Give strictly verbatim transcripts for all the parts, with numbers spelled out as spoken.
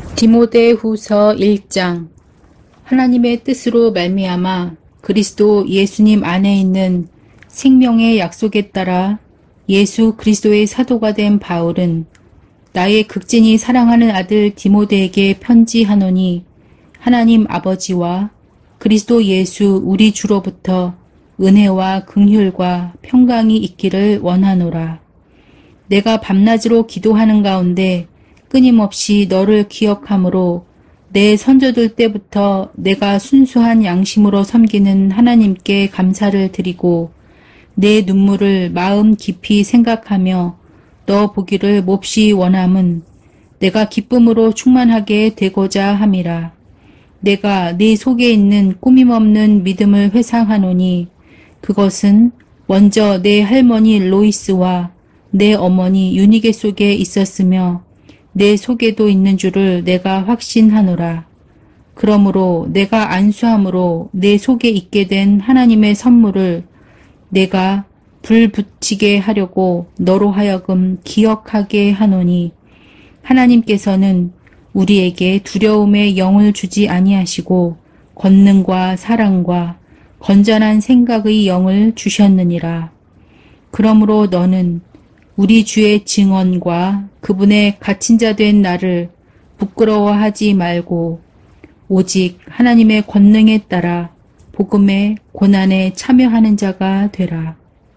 디모데후서 일 장. 하나님의 뜻으로 말미암아 그리스도 예수님 안에 있는 생명의 약속에 따라 예수 그리스도의 사도가 된 바울은 나의 극진히 사랑하는 아들 디모데에게 편지하노니, 하나님 아버지와 그리스도 예수 우리 주로부터 은혜와 긍휼과 평강이 있기를 원하노라. 내가 밤낮으로 기도하는 가운데 끊임없이 너를 기억함으로 내 선조들 때부터 내가 순수한 양심으로 섬기는 하나님께 감사를 드리고 내 눈물을 마음 깊이 생각하며 너 보기를 몹시 원함은 내가 기쁨으로 충만하게 되고자 함이라. 내가 네 속에 있는 꾸밈없는 믿음을 회상하노니 그것은 먼저 내 할머니 로이스와 내 어머니 유니게 속에 있었으며 내 속에도 있는 줄을 내가 확신하노라. 그러므로 내가 안수함으로 내 속에 있게 된 하나님의 선물을 내가 불 붙이게 하려고 너로 하여금 기억하게 하노니, 하나님께서는 우리에게 두려움의 영을 주지 아니하시고 권능과 사랑과 건전한 생각의 영을 주셨느니라. 그러므로 너는 우리 주의 증언과 그분의 갇힌 자 된 나를 부끄러워하지 말고 오직 하나님의 권능에 따라 복음의 고난에 참여하는 자가 되라.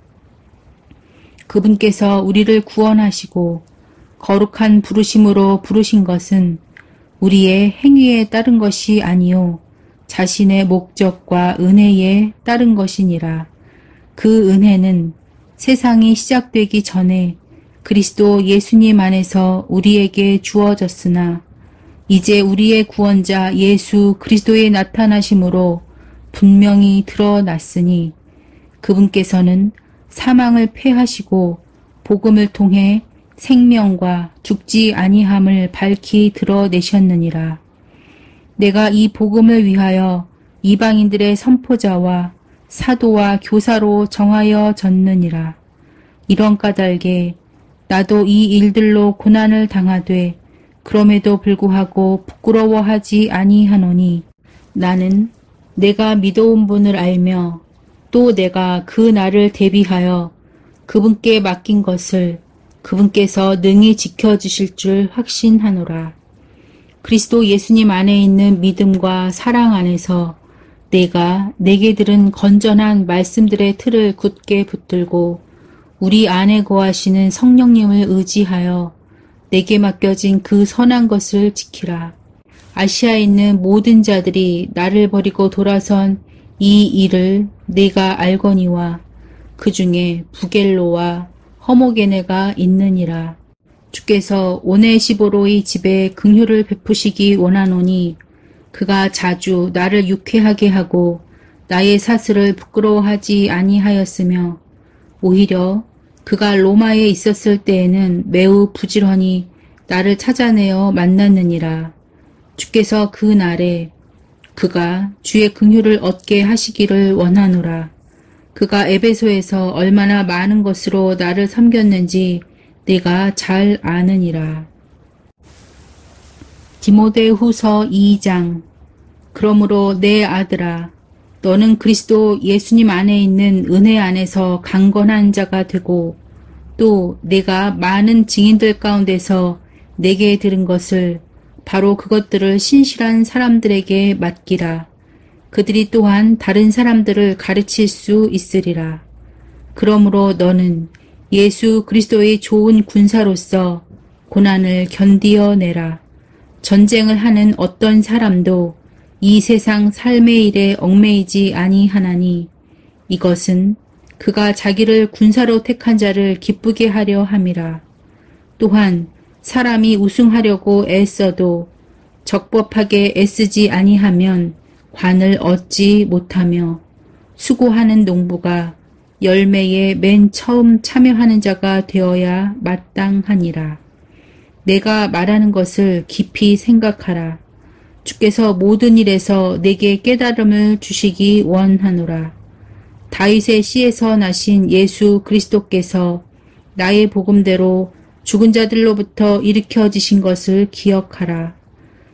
그분께서 우리를 구원하시고 거룩한 부르심으로 부르신 것은 우리의 행위에 따른 것이 아니요 자신의 목적과 은혜에 따른 것이니라. 그 은혜는 세상이 시작되기 전에 그리스도 예수님 안에서 우리에게 주어졌으나 이제 우리의 구원자 예수 그리스도의 나타나심으로 분명히 드러났으니 그분께서는 사망을 패하시고 복음을 통해 생명과 죽지 아니함을 밝히 드러내셨느니라. 내가 이 복음을 위하여 이방인들의 선포자와 사도와 교사로 정하여 졌느니라. 이런 까닭에 나도 이 일들로 고난을 당하되 그럼에도 불구하고 부끄러워하지 아니하노니, 나는 내가 믿어온 분을 알며 또 내가 그 날을 대비하여 그분께 맡긴 것을 그분께서 능히 지켜주실 줄 확신하노라. 그리스도 예수님 안에 있는 믿음과 사랑 안에서 내가 내게 들은 건전한 말씀들의 틀을 굳게 붙들고 우리 안에 거하시는 성령님을 의지하여 내게 맡겨진 그 선한 것을 지키라. 아시아에 있는 모든 자들이 나를 버리고 돌아선 이 일을 내가 알거니와 그 중에 부겔로와 허모게네가 있느니라. 주께서 오네시보로의 집에 긍휼을 베푸시기 원하노니 그가 자주 나를 유쾌하게 하고 나의 사슬을 부끄러워하지 아니하였으며 오히려 그가 로마에 있었을 때에는 매우 부지런히 나를 찾아내어 만났느니라. 주께서 그 날에 그가 주의 긍휼을 얻게 하시기를 원하노라. 그가 에베소에서 얼마나 많은 것으로 나를 섬겼는지 내가 잘 아느니라. 디모데후서 이 장. 그러므로 내 아들아, 너는 그리스도 예수님 안에 있는 은혜 안에서 강건한 자가 되고 또 내가 많은 증인들 가운데서 내게 들은 것을 바로 그것들을 신실한 사람들에게 맡기라. 그들이 또한 다른 사람들을 가르칠 수 있으리라. 그러므로 너는 예수 그리스도의 좋은 군사로서 고난을 견디어내라. 전쟁을 하는 어떤 사람도 이 세상 삶의 일에 얽매이지 아니하나니 이것은 그가 자기를 군사로 택한 자를 기쁘게 하려 함이라. 또한 사람이 우승하려고 애써도 적법하게 애쓰지 아니하면 관을 얻지 못하며 수고하는 농부가 열매에 맨 처음 참여하는 자가 되어야 마땅하니라. 내가 말하는 것을 깊이 생각하라. 주께서 모든 일에서 내게 깨달음을 주시기 원하노라. 다윗의 씨에서 나신 예수 그리스도께서 나의 복음대로 죽은 자들로부터 일으켜지신 것을 기억하라.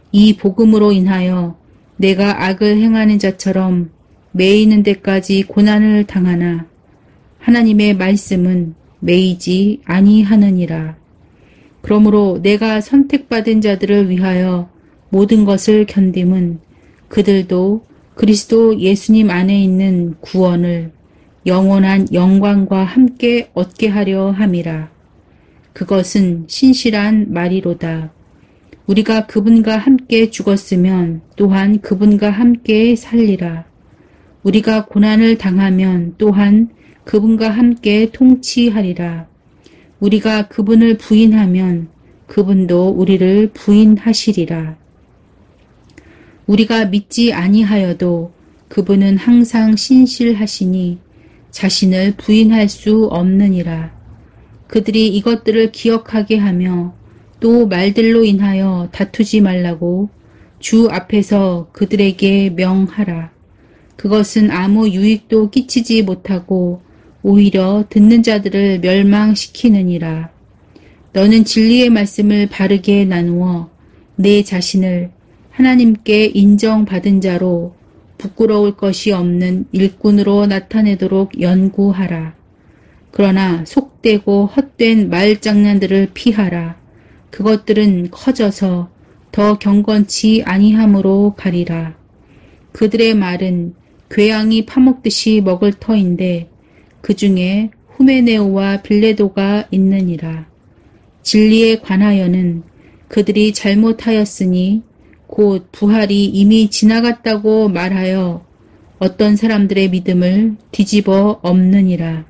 이 복음으로 인하여 내가 악을 행하는 자처럼 매이는 데까지 고난을 당하나 하나님의 말씀은 매이지 아니하느니라. 그러므로 내가 선택받은 자들을 위하여 모든 것을 견딤은 그들도 그리스도 예수님 안에 있는 구원을 영원한 영광과 함께 얻게 하려 함이라. 그것은 신실한 말이로다. 우리가 그분과 함께 죽었으면 또한 그분과 함께 살리라. 우리가 고난을 당하면 또한 그분과 함께 통치하리라. 우리가 그분을 부인하면 그분도 우리를 부인하시리라. 우리가 믿지 아니하여도 그분은 항상 신실하시니 자신을 부인할 수 없느니라. 그들이 이것들을 기억하게 하며 또 말들로 인하여 다투지 말라고 주 앞에서 그들에게 명하라. 그것은 아무 유익도 끼치지 못하고 오히려 듣는 자들을 멸망시키느니라. 너는 진리의 말씀을 바르게 나누어 내 자신을 하나님께 인정받은 자로 부끄러울 것이 없는 일꾼으로 나타내도록 연구하라. 그러나 속되고 헛된 말장난들을 피하라. 그것들은 커져서 더 경건치 아니함으로 가리라. 그들의 말은 궤양이 파먹듯이 먹을 터인데 그 중에 후메네오와 빌레도가 있느니라. 진리에 관하여는 그들이 잘못하였으니 곧 부활이 이미 지나갔다고 말하여 어떤 사람들의 믿음을 뒤집어 엎느니라.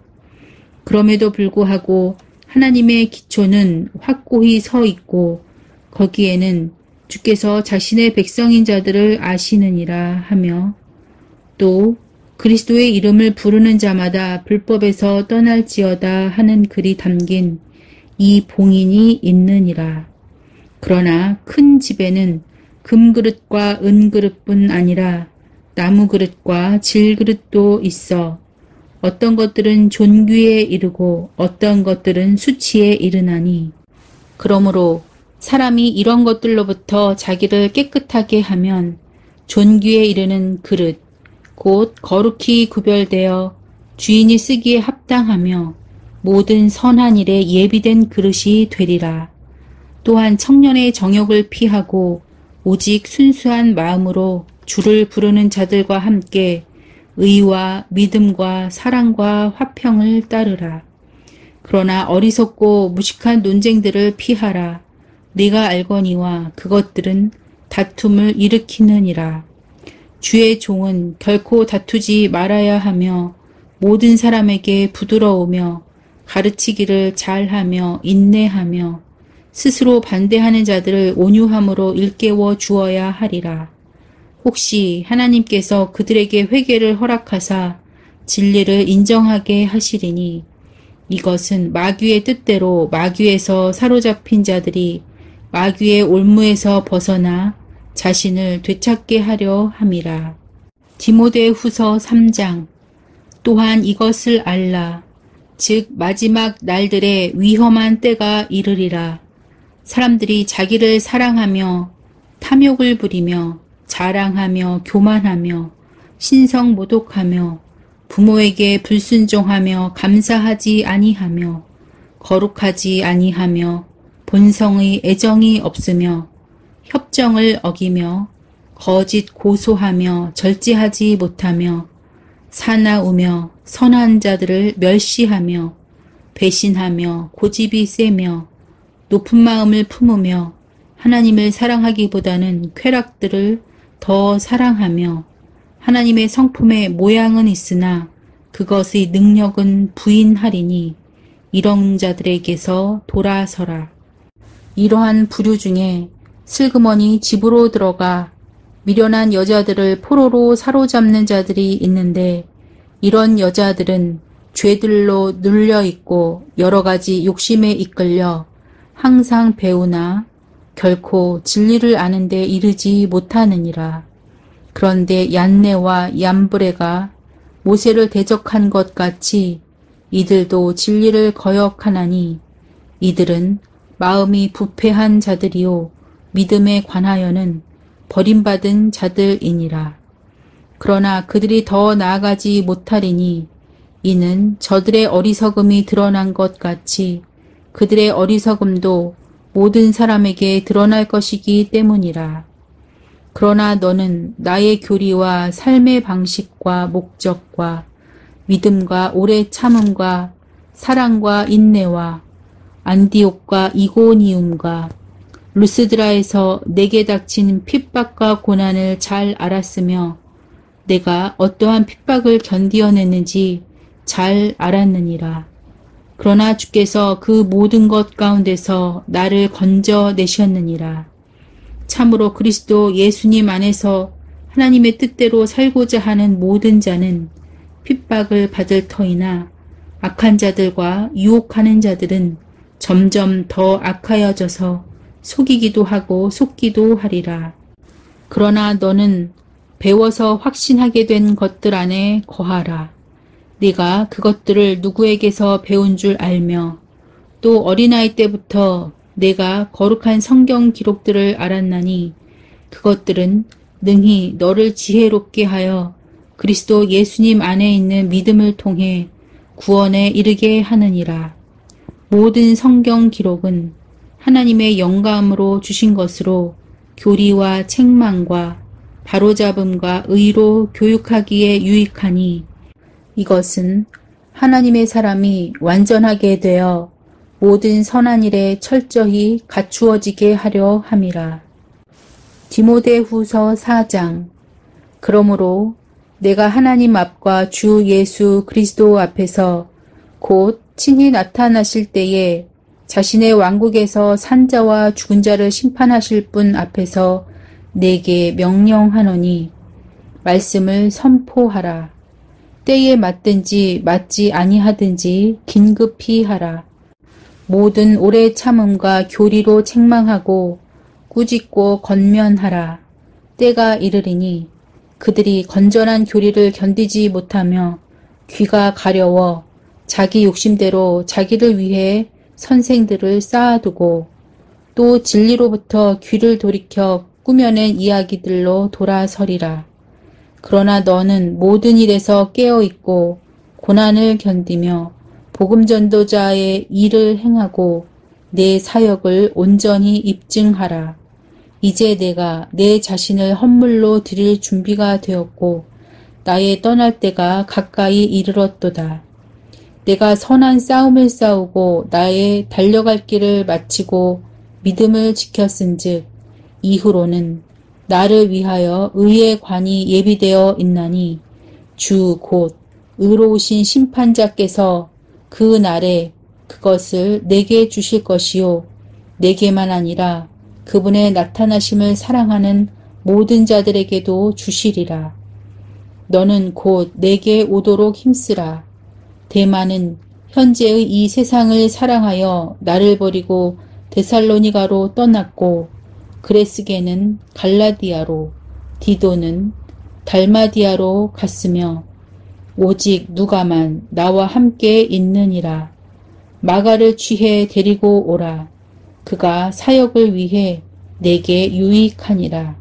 그럼에도 불구하고 하나님의 기초는 확고히 서 있고 거기에는 주께서 자신의 백성인 자들을 아시느니라 하며 또 그리스도의 이름을 부르는 자마다 불법에서 떠날지어다 하는 글이 담긴 이 봉인이 있느니라. 그러나 큰 집에는 금그릇과 은그릇뿐 아니라 나무그릇과 질그릇도 있어 어떤 것들은 존귀에 이르고 어떤 것들은 수치에 이르나니 그러므로 사람이 이런 것들로부터 자기를 깨끗하게 하면 존귀에 이르는 그릇 곧 거룩히 구별되어 주인이 쓰기에 합당하며 모든 선한 일에 예비된 그릇이 되리라. 또한 청년의 정욕을 피하고 오직 순수한 마음으로 주를 부르는 자들과 함께 의와 믿음과 사랑과 화평을 따르라. 그러나 어리석고 무식한 논쟁들을 피하라. 네가 알거니와 그것들은 다툼을 일으키느니라. 주의 종은 결코 다투지 말아야 하며 모든 사람에게 부드러우며 가르치기를 잘하며 인내하며 스스로 반대하는 자들을 온유함으로 일깨워 주어야 하리라. 혹시 하나님께서 그들에게 회개를 허락하사 진리를 인정하게 하시리니 이것은 마귀의 뜻대로 마귀에서 사로잡힌 자들이 마귀의 올무에서 벗어나 자신을 되찾게 하려 함이라. 디모데후서 삼 장. 또한 이것을 알라. 즉 마지막 날들에 위험한 때가 이르리라. 사람들이 자기를 사랑하며 탐욕을 부리며 자랑하며 교만하며 신성모독하며 부모에게 불순종하며 감사하지 아니하며 거룩하지 아니하며 본성의 애정이 없으며 협정을 어기며 거짓 고소하며 절제하지 못하며 사나우며 선한 자들을 멸시하며 배신하며 고집이 세며 높은 마음을 품으며 하나님을 사랑하기보다는 쾌락들을 더 사랑하며 하나님의 성품의 모양은 있으나 그것의 능력은 부인하리니 이런 자들에게서 돌아서라. 이러한 부류 중에 슬그머니 집으로 들어가 미련한 여자들을 포로로 사로잡는 자들이 있는데 이런 여자들은 죄들로 눌려있고 여러가지 욕심에 이끌려 항상 배우나 결코 진리를 아는 데 이르지 못하느니라. 그런데 얀네와 얀브레가 모세를 대적한 것 같이 이들도 진리를 거역하나니 이들은 마음이 부패한 자들이요 믿음에 관하여는 버림받은 자들이니라. 그러나 그들이 더 나아가지 못하리니 이는 저들의 어리석음이 드러난 것 같이 그들의 어리석음도 모든 사람에게 드러날 것이기 때문이라. 그러나 너는 나의 교리와 삶의 방식과 목적과 믿음과 오래 참음과 사랑과 인내와 안디옥과 이고니움과 루스드라에서 내게 닥친 핍박과 고난을 잘 알았으며 내가 어떠한 핍박을 견디어냈는지 잘 알았느니라. 그러나 주께서 그 모든 것 가운데서 나를 건져내셨느니라. 참으로 그리스도 예수님 안에서 하나님의 뜻대로 살고자 하는 모든 자는 핍박을 받을 터이나 악한 자들과 유혹하는 자들은 점점 더 악하여져서 속이기도 하고 속기도 하리라. 그러나 너는 배워서 확신하게 된 것들 안에 거하라. 네가 그것들을 누구에게서 배운 줄 알며 또 어린아이 때부터 내가 거룩한 성경 기록들을 알았나니 그것들은 능히 너를 지혜롭게 하여 그리스도 예수님 안에 있는 믿음을 통해 구원에 이르게 하느니라. 모든 성경 기록은 하나님의 영감으로 주신 것으로 교리와 책망과 바로잡음과 의로 교육하기에 유익하니 이것은 하나님의 사람이 완전하게 되어 모든 선한 일에 철저히 갖추어지게 하려 함이라. 디모데후서 사 장. 그러므로 내가 하나님 앞과 주 예수 그리스도 앞에서 곧 친히 나타나실 때에 자신의 왕국에서 산자와 죽은 자를 심판하실 분 앞에서 내게 명령하노니 말씀을 선포하라. 때에 맞든지 맞지 아니하든지 긴급히 하라. 모든 오래 참음과 교리로 책망하고 꾸짖고 권면하라. 때가 이르리니 그들이 건전한 교리를 견디지 못하며 귀가 가려워 자기 욕심대로 자기를 위해 선생들을 쌓아두고 또 진리로부터 귀를 돌이켜 꾸며낸 이야기들로 돌아서리라. 그러나 너는 모든 일에서 깨어있고 고난을 견디며 복음 전도자의 일을 행하고 내 사역을 온전히 입증하라. 이제 내가 내 자신을 헌물로 드릴 준비가 되었고 나의 떠날 때가 가까이 이르렀도다. 내가 선한 싸움을 싸우고 나의 달려갈 길을 마치고 믿음을 지켰은즉 이후로는 나를 위하여 의의 관이 예비되어 있나니 주 곧 의로우신 심판자께서 그 날에 그것을 내게 주실 것이요 내게만 아니라 그분의 나타나심을 사랑하는 모든 자들에게도 주시리라. 너는 곧 내게 오도록 힘쓰라. 대마는 현재의 이 세상을 사랑하여 나를 버리고 데살로니가로 떠났고 그레스게는 갈라디아로 디도는 달마디아로 갔으며 오직 누가만 나와 함께 있느니라. 마가를 취해 데리고 오라. 그가 사역을 위해 내게 유익하니라.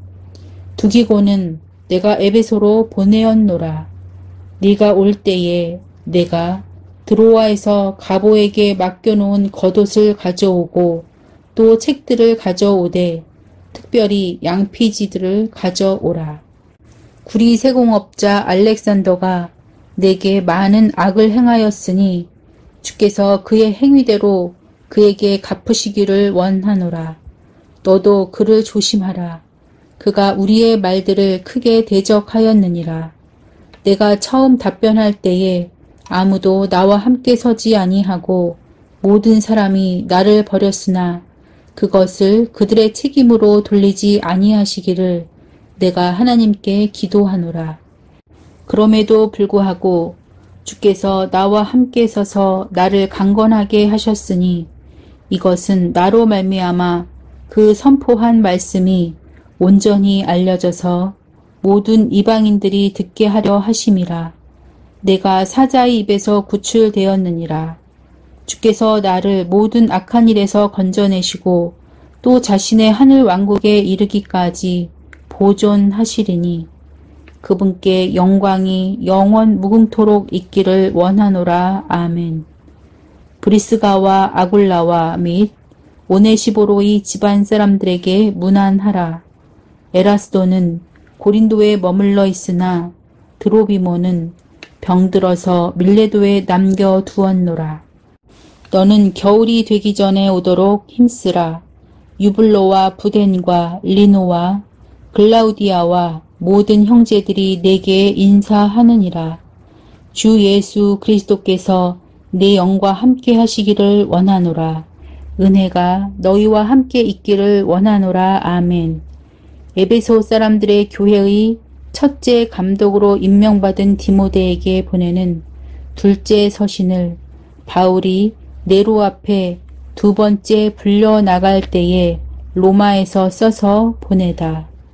두기고는 내가 에베소로 보내었노라. 네가 올 때에 내가 드로아에서 가보에게 맡겨놓은 겉옷을 가져오고 또 책들을 가져오되 특별히 양피지들을 가져오라. 구리 세공업자 알렉산더가 내게 많은 악을 행하였으니 주께서 그의 행위대로 그에게 갚으시기를 원하노라. 너도 그를 조심하라. 그가 우리의 말들을 크게 대적하였느니라. 내가 처음 답변할 때에 아무도 나와 함께 서지 아니하고 모든 사람이 나를 버렸으나 그것을 그들의 책임으로 돌리지 아니하시기를 내가 하나님께 기도하노라. 그럼에도 불구하고 주께서 나와 함께 서서 나를 강건하게 하셨으니 이것은 나로 말미암아 그 선포한 말씀이 온전히 알려져서 모든 이방인들이 듣게 하려 하심이라. 내가 사자의 입에서 구출되었느니라. 주께서 나를 모든 악한 일에서 건져내시고 또 자신의 하늘 왕국에 이르기까지 보존하시리니 그분께 영광이 영원 무궁토록 있기를 원하노라. 아멘. 브리스가와 아굴라와 및 오네시보로의 집안 사람들에게 문안하라. 에라스도는 고린도에 머물러 있으나 드로비모는 병들어서 밀레도에 남겨두었노라. 너는 겨울이 되기 전에 오도록 힘쓰라. 유블로와 부덴과 리노와 글라우디아와 모든 형제들이 내게 인사하느니라. 주 예수 그리스도께서 내 영과 함께 하시기를 원하노라. 은혜가 너희와 함께 있기를 원하노라. 아멘. 에베소 사람들의 교회의 첫째 감독으로 임명받은 디모데에게 보내는 둘째 서신을 바울이 네로 앞에 두 번째 불려 나갈 때에 로마에서 써서 보내다.